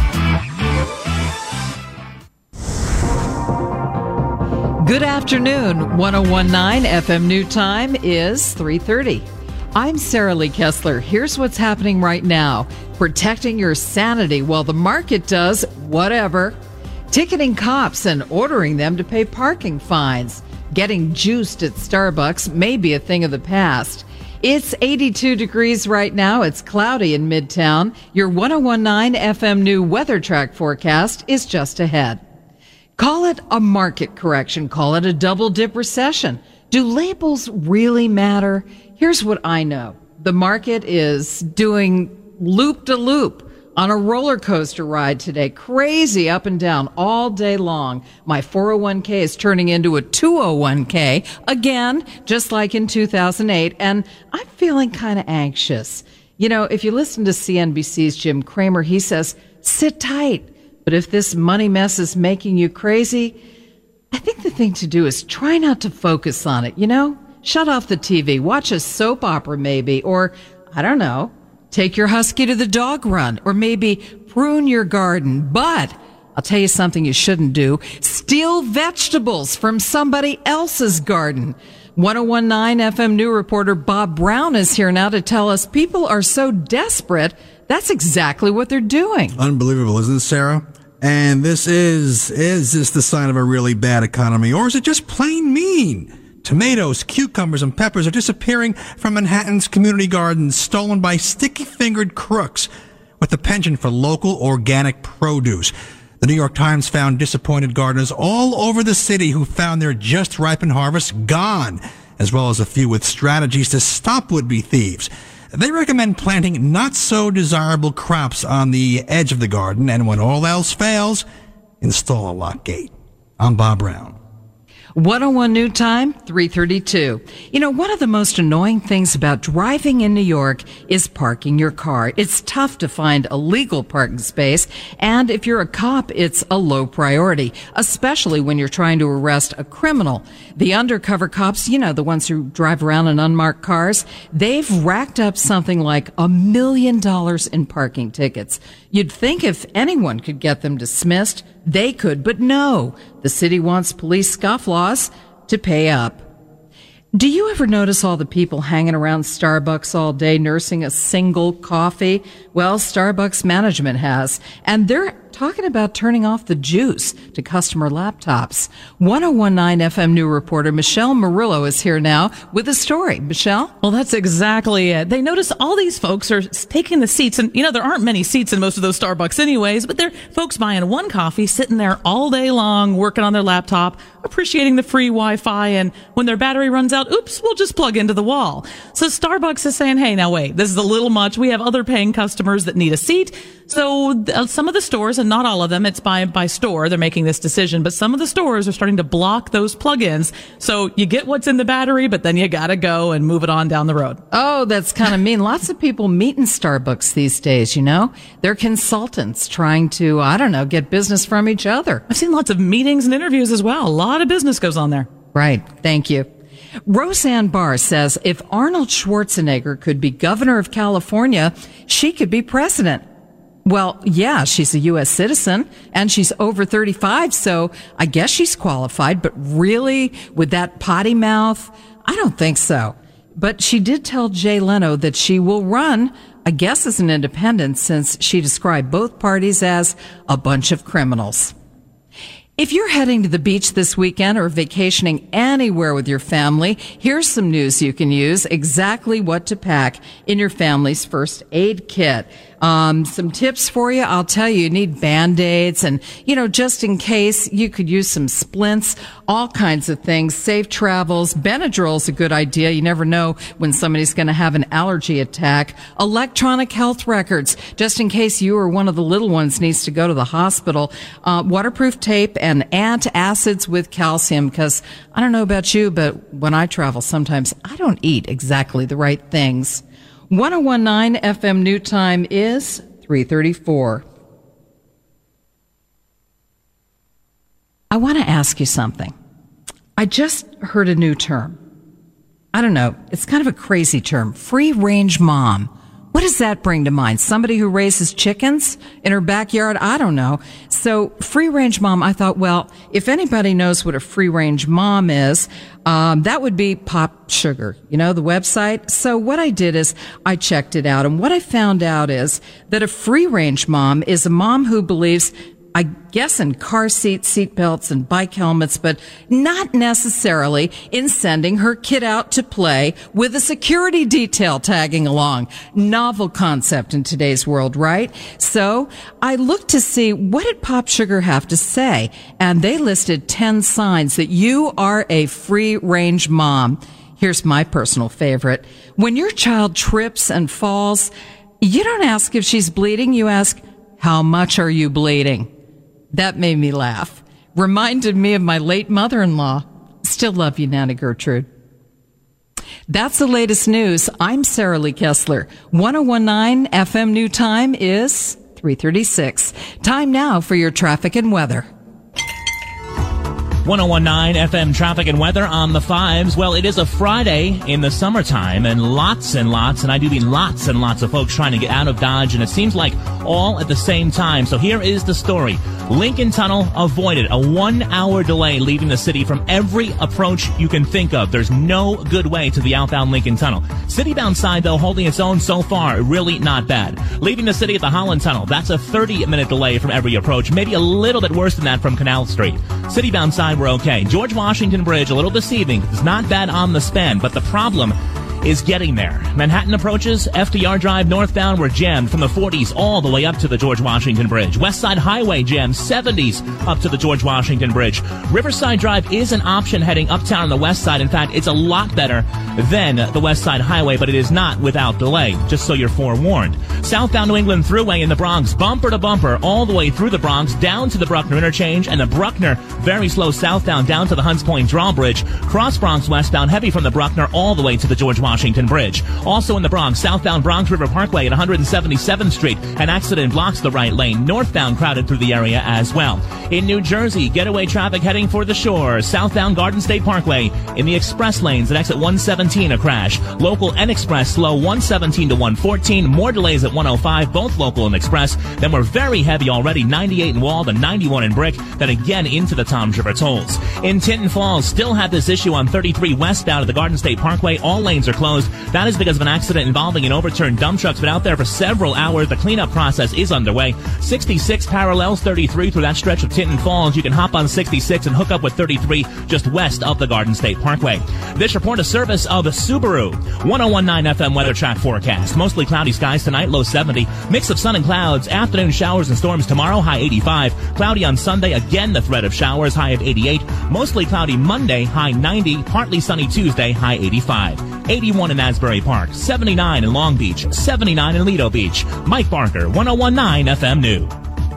Good afternoon. one oh one point nine F M New Time is three thirty. I'm Sarah Lee Kessler. Here's what's happening right now. Protecting your sanity while the market does whatever. Ticketing cops and ordering them to pay parking fines. Getting juiced at Starbucks may be a thing of the past. It's eighty-two degrees right now. It's cloudy in Midtown. Your one oh one point nine F M New weather track forecast is just ahead. Call it a market correction. Call it a double dip recession. Do labels really matter? Here's what I know. The market is doing loop to loop on a roller coaster ride today. Crazy up and down all day long. My four oh one k is turning into a two oh one k again, just like in two thousand eight. And I'm feeling kind of anxious. You know, if you listen to C N B C's Jim Cramer, he says, sit tight. But if this money mess is making you crazy, I think the thing to do is try not to focus on it, you know? Shut off the T V, watch a soap opera maybe, or, I don't know, take your husky to the dog run, or maybe prune your garden. But I'll tell you something you shouldn't do. Steal vegetables from somebody else's garden. one oh one point nine F M New reporter Bob Brown is here now to tell us people are so desperate, that's exactly what they're doing. Unbelievable, isn't it, Sarah? And this is, is this the sign of a really bad economy, or is it just plain mean? Tomatoes, cucumbers, and peppers are disappearing from Manhattan's community gardens, stolen by sticky-fingered crooks with a penchant for local organic produce. The New York Times found disappointed gardeners all over the city who found their just-ripened harvests gone, as well as a few with strategies to stop would-be thieves. They recommend planting not-so-desirable crops on the edge of the garden, and when all else fails, install a lock gate. I'm Bob Brown. one oh one New Time, three thirty-two. You know, one of the most annoying things about driving in New York is parking your car. It's tough to find a legal parking space, and if you're a cop, it's a low priority, especially when you're trying to arrest a criminal. The undercover cops, you know, the ones who drive around in unmarked cars, they've racked up something like a million dollars in parking tickets. You'd think if anyone could get them dismissed, they could, but no. The city wants police scofflaws to pay up. Do you ever notice all the people hanging around Starbucks all day nursing a single coffee? Well, Starbucks management has, and they're talking about turning off the juice to customer laptops. one oh one point nine F M New reporter Michelle Murillo is here now with a story. Michelle? Well, that's exactly it. They notice all these folks are taking the seats, and, you know, there aren't many seats in most of those Starbucks anyways, but they're folks buying one coffee, sitting there all day long, working on their laptop, appreciating the free Wi-Fi, and when their battery runs out, oops, we'll just plug into the wall. So Starbucks is saying, hey, now wait, this is a little much. We have other paying customers that need a seat. So uh, some of the stores, and not all of them, it's by by store, they're making this decision, but some of the stores are starting to block those plug-ins. So you get what's in the battery, but then you gotta go and move it on down the road. Oh, that's kind of mean. Lots of people meet in Starbucks these days, you know? They're consultants trying to, I don't know, get business from each other. I've seen lots of meetings and interviews as well. A lot of business goes on there. Right. Thank you. Roseanne Barr says if Arnold Schwarzenegger could be governor of California, she could be president. Well, yeah, she's a U S citizen and she's over thirty-five, so I guess she's qualified, but really, with that potty mouth, I don't think so. But she did tell Jay Leno that she will run, I guess as an independent, since she described both parties as a bunch of criminals. If you're heading to the beach this weekend or vacationing anywhere with your family, here's some news you can use, exactly what to pack in your family's first aid kit. Um, some tips for you. I'll tell you, you need Band-Aids and, you know, just in case you could use some splints, all kinds of things. Safe travels. Benadryl's a good idea. You never know when somebody's going to have an allergy attack. Electronic health records, just in case you or one of the little ones needs to go to the hospital. Uh, waterproof tape and antacids with calcium, because I don't know about you, but when I travel, sometimes I don't eat exactly the right things. ten nineteen F M New Time is three thirty-four. I want to ask you something. I just heard a new term. I don't know. It's kind of a crazy term. Free-range mom. What does that bring to mind? Somebody who raises chickens in her backyard? I don't know. So free-range mom, I thought, well, if anybody knows what a free-range mom is, um, that would be Pop Sugar, you know, the website. So what I did is I checked it out. And what I found out is that a free-range mom is a mom who believes, I guess, in car seats, seat belts, and bike helmets, but not necessarily in sending her kid out to play with a security detail tagging along. Novel concept in today's world, right? So I looked to see what did Pop Sugar have to say, and they listed ten signs that you are a free-range mom. Here's my personal favorite. When your child trips and falls, you don't ask if she's bleeding, you ask, how much are you bleeding? That made me laugh. Reminded me of my late mother-in-law. Still love you, Nana Gertrude. That's the latest news. I'm Sarah Lee Kessler. ten nineteen F M New Time is three thirty-six. Time now for your traffic and weather. ten nineteen F M traffic and weather on the fives. Well, it is a Friday in the summertime, and lots and lots, and I do mean lots and lots of folks trying to get out of Dodge, and it seems like all at the same time. So here is the story. Lincoln Tunnel avoided. A one-hour delay leaving the city from every approach you can think of. There's no good way to the outbound Lincoln Tunnel. City-bound side, though, holding its own so far. Really not bad. Leaving the city at the Holland Tunnel, that's a thirty-minute delay from every approach. Maybe a little bit worse than that from Canal Street. City-bound side, we're okay. George Washington Bridge, a little deceiving. It's not bad on the span, but the problem is getting there. Manhattan approaches, F D R Drive northbound were jammed from the forties all the way up to the George Washington Bridge. West Side Highway jammed seventies up to the George Washington Bridge. Riverside Drive is an option heading uptown on the west side. In fact, it's a lot better than the West Side Highway, but it is not without delay, just so you're forewarned. Southbound New England Thruway in the Bronx, bumper to bumper, all the way through the Bronx, down to the Bruckner interchange, and the Bruckner very slow southbound down to the Hunts Point drawbridge. Cross Bronx westbound heavy from the Bruckner all the way to the George Washington Bridge. Also in the Bronx, southbound Bronx River Parkway at one hundred seventy-seventh Street. An accident blocks the right lane. Northbound crowded through the area as well. In New Jersey, getaway traffic heading for the shore. Southbound Garden State Parkway in the express lanes at exit one seventeen, a crash. Local and express slow one seventeen to one fourteen. More delays at one oh five, both local and express. Then we're very heavy already, ninety-eight in Wald and ninety-one in Brick. Then again into the Toms River tolls. In Tinton Falls, still have this issue on thirty-three westbound at the Garden State Parkway. All lanes are closed. That is because of an accident involving an overturned dump truck. It's been out there for several hours. The cleanup process is underway. sixty-six parallels thirty-three through that stretch of Tinton Falls. You can hop on sixty-six and hook up with thirty-three just west of the Garden State Parkway. This report is service of Subaru. ten nineteen F M weather track forecast. Mostly cloudy skies tonight, low seventy. Mix of sun and clouds. Afternoon showers and storms tomorrow, high eighty-five. Cloudy on Sunday, again the threat of showers, high of eighty-eight. Mostly cloudy Monday, high ninety. Partly sunny Tuesday, high eighty-five. eighty-one in Asbury Park, seventy-nine in Long Beach, seventy-nine in Lido Beach. Mike Barker, ten nineteen F M News.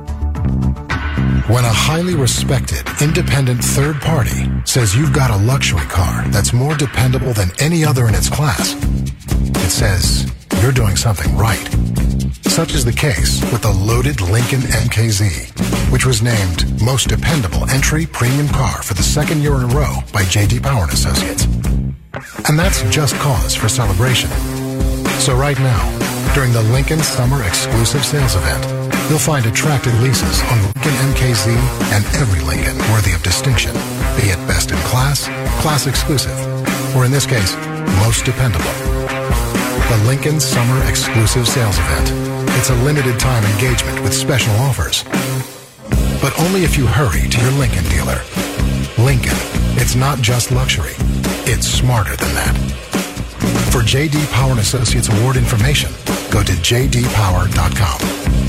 When a highly respected, independent third party says you've got a luxury car that's more dependable than any other in its class, it says you're doing something right. Such is the case with the loaded Lincoln M K Z, which was named Most Dependable Entry Premium Car for the second year in a row by J D Power and Associates. And that's just cause for celebration. So right now, during the Lincoln Summer Exclusive Sales Event, you'll find attractive leases on Lincoln M K Z and every Lincoln worthy of distinction, be it best in class, class exclusive, or in this case, most dependable. The Lincoln Summer Exclusive Sales Event. It's a limited time engagement with special offers. But only if you hurry to your Lincoln dealer. Lincoln, it's not just luxury, it's smarter than that. For J D Power and Associates Award information, go to j d power dot com.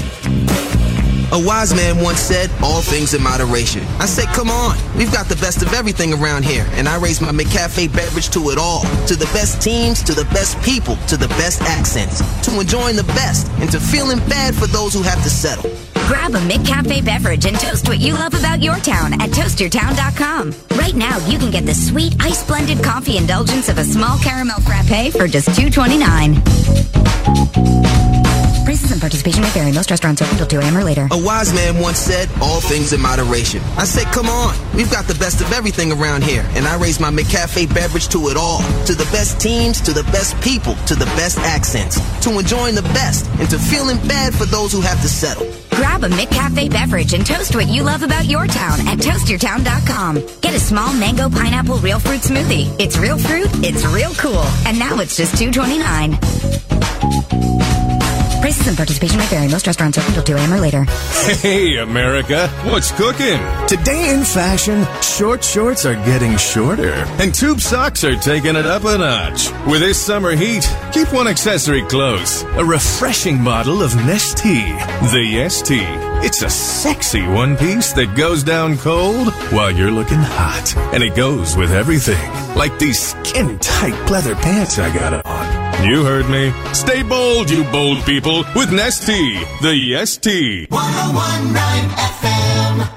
A wise man once said, all things in moderation. I said, come on, we've got the best of everything around here, and I raise my McCafe beverage to it all. To the best teams, to the best people, to the best accents, to enjoying the best, and to feeling bad for those who have to settle. Grab a McCafe beverage and toast what you love about your town at toast your town dot com. Right now, you can get the sweet ice-blended coffee indulgence of a small caramel frappe for just two twenty-nine. Prices and participation may vary. Most restaurants open until two a.m. or later. A wise man once said, all things in moderation. I said, come on, we've got the best of everything around here, and I raise my McCafe beverage to it all. To the best teams, to the best people, to the best accents, to enjoying the best, and to feeling bad for those who have to settle. Grab a McCafe beverage and toast what you love about your town at toast your town dot com. Get a small mango pineapple real fruit smoothie. It's real fruit, it's real cool, and now it's just two twenty-nine. Prices and participation may vary. Most restaurants open until two a.m. or later. Hey, America, what's cooking? Today in fashion, short shorts are getting shorter, and tube socks are taking it up a notch. With this summer heat, keep one accessory close. A refreshing bottle of Nestea. The Yes Tea. It's a sexy one piece that goes down cold while you're looking hot. And it goes with everything. Like these skin-tight pleather pants I got on. You heard me. Stay bold, you bold people, with Nestea, the Yes Tea. one oh one point nine F M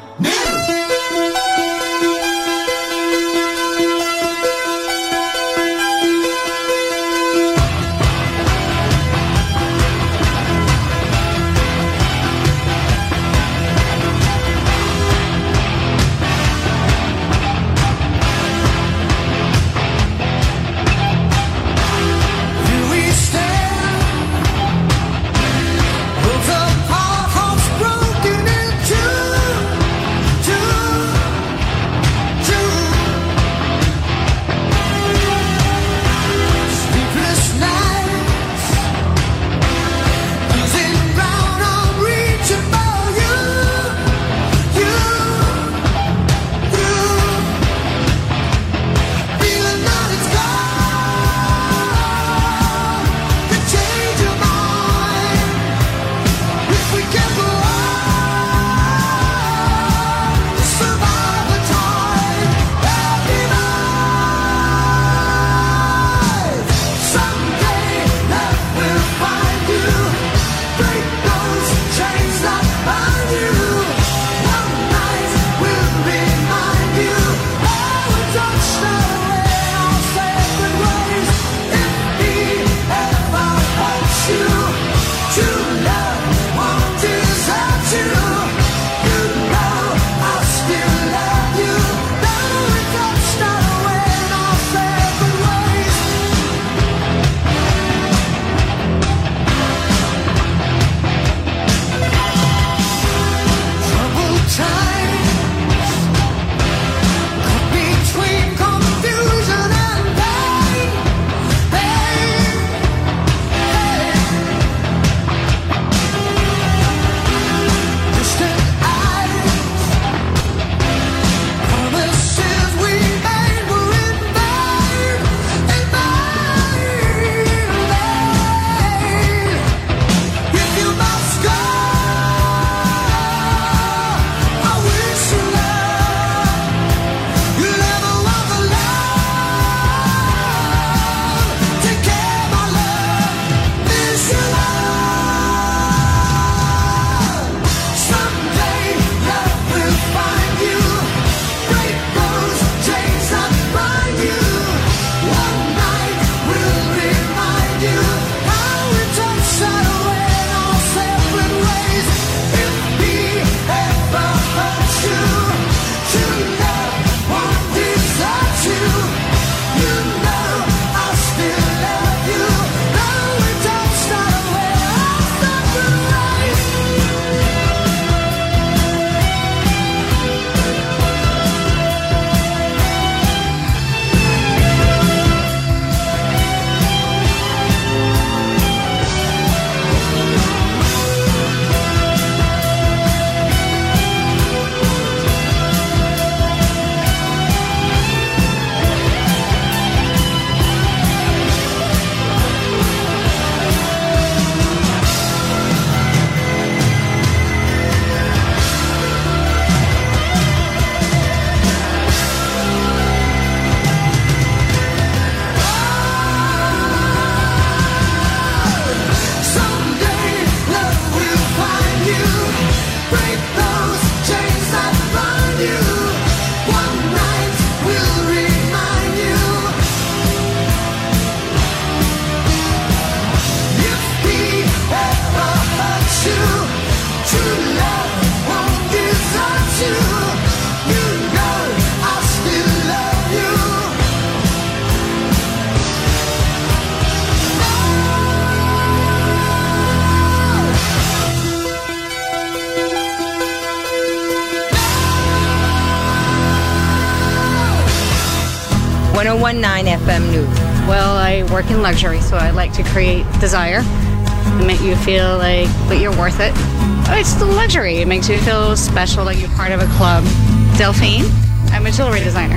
ten nineteen F M News. Well, I work in luxury, so I like to create desire and make you feel like that you're worth it. It's the luxury. It makes you feel special, like you're part of a club. Delphine, I'm a jewelry designer.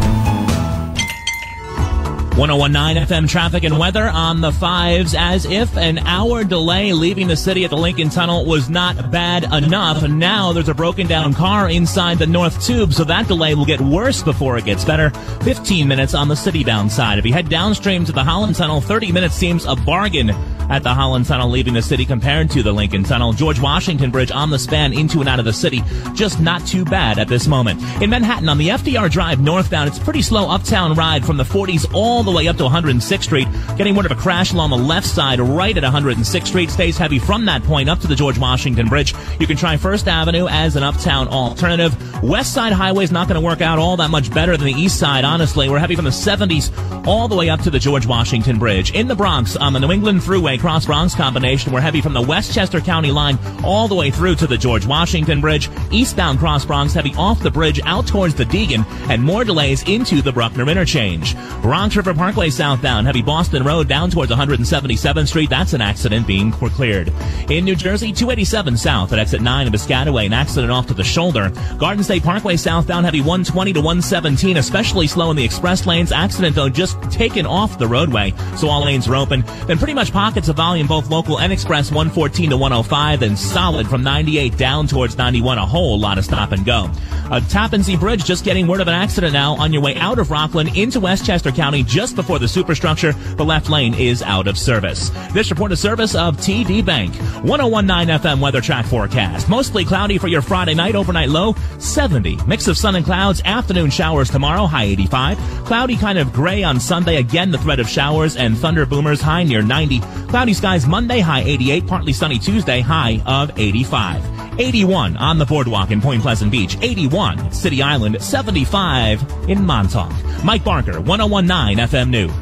ten nineteen F M traffic and weather on the fives. As if an hour delay leaving the city at the Lincoln Tunnel was not bad enough, now there's a broken down car inside the North Tube, so that delay will get worse before it gets better. fifteen minutes on the city-bound side. If you head downstream to the Holland Tunnel, thirty minutes seems a bargain at the Holland Tunnel leaving the city compared to the Lincoln Tunnel. George Washington Bridge on the span into and out of the city, just not too bad at this moment. In Manhattan, on the F D R Drive northbound, it's a pretty slow uptown ride from the forties all the way up to one hundred sixth Street. Getting word of a crash along the left side right at one hundred sixth Street. Stays heavy from that point up to the George Washington Bridge. You can try First Avenue as an uptown alternative. West Side Highway is not going to work out all that much better than the East Side, honestly. We're heavy from the seventies all the way up to the George Washington Bridge. In the Bronx, on the New England Thruway Cross Bronx combination, we're heavy from the Westchester County line all the way through to the George Washington Bridge. Eastbound Cross Bronx heavy off the bridge out towards the Deegan, and more delays into the Bruckner interchange. Bronx River Parkway southbound heavy Boston Road down towards one hundred seventy-seventh Street. That's an accident being cleared. In New Jersey, two eighty-seven south at exit nine in Piscataway, an accident off to the shoulder. Garden State Parkway southbound heavy one twenty to one seventeen, especially slow in the express lanes. Accident though just taken off the roadway, so all lanes are open. Then pretty much pockets of volume both local and express, one fourteen to one oh five, and solid from ninety-eight down towards ninety-one. A whole lot of stop and go. A Tappan Zee Bridge, just getting word of an accident now on your way out of Rockland into Westchester County just before the superstructure. The left lane is out of service. This report is service of T D Bank. ten nineteen F M weather track forecast. Mostly cloudy for your Friday night. Overnight low seventy. Mix of sun and clouds. Afternoon showers tomorrow. High eighty-five. Cloudy, kind of gray on Sunday. Again, the threat of showers and thunder boomers. High near ninety. Cloudy skies Monday. High eighty-eight. Partly sunny Tuesday. High of eighty-five. eighty-one on the boardwalk in Point Pleasant Beach. eighty-one at City Island. seventy-five in Montauk. Mike Barker, ten nineteen F M New.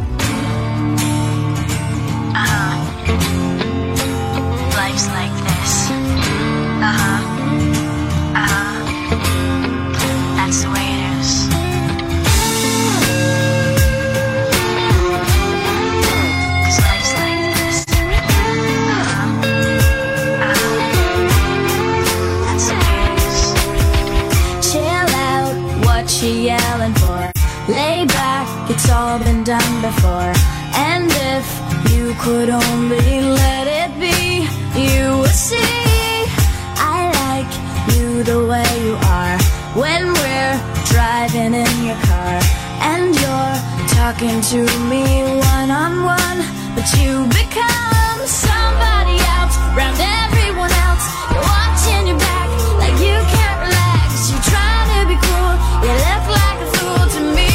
Life's like this. Uh-huh. Uh-huh. That's the way it is. Cause life's like this. Uh-huh. Uh-huh. That's the way it is. Chill out, what you yelling for? Lay back, it's all been done before. And if you could only let it be, you would see I like you the way you are. When we're driving in your car and you're talking to me one-on-one, but you become somebody else around everyone else. You're watching your back like you can't relax. You're trying to be cool, you look like a fool to me.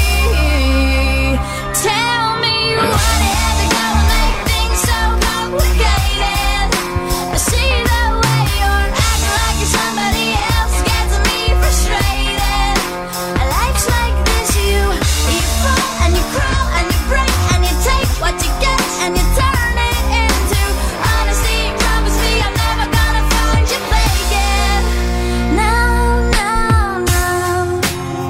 Tell me what is it gonna make things so complicated? I see the way you're acting like you're somebody else gets me frustrated. Life's like this, you you fall and you crawl and you break and you take what you get and you turn it into honesty. Promise me I'm never gonna find you faking. No, no, no.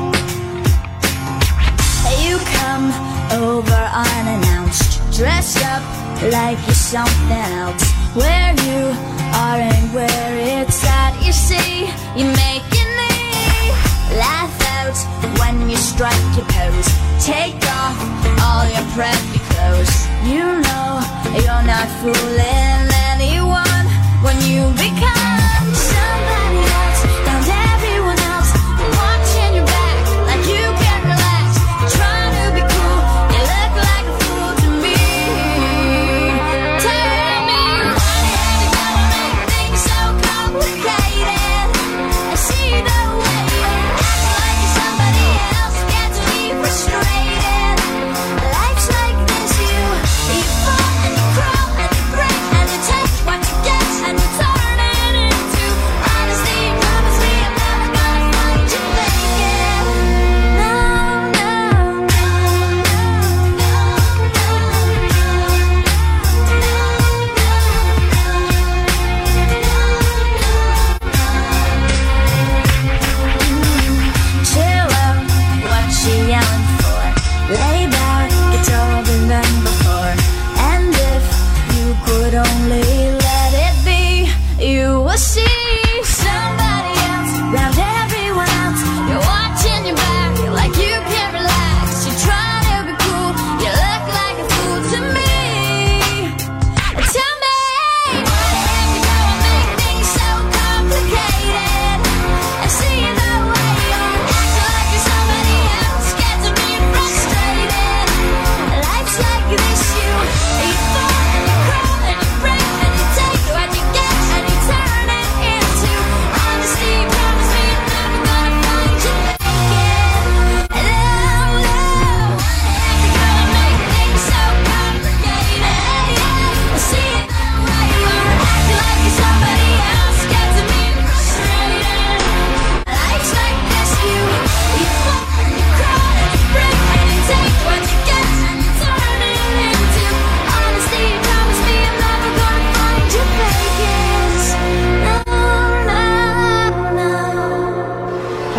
You come over unannounced, dressed up like you're something else. Where you are and where it's at, you see, you're making me laugh out when you strike your pose. Take off all your preppy clothes. You know you're not fooling anyone when you become somebody else around everyone else. You're watching your back like you can't relax. You're trying to be cool, you look like a fool to me. Tell me what is it gonna make things so complicated? I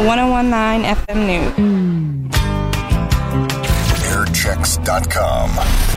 one oh one nine F M News. airchecks dot com.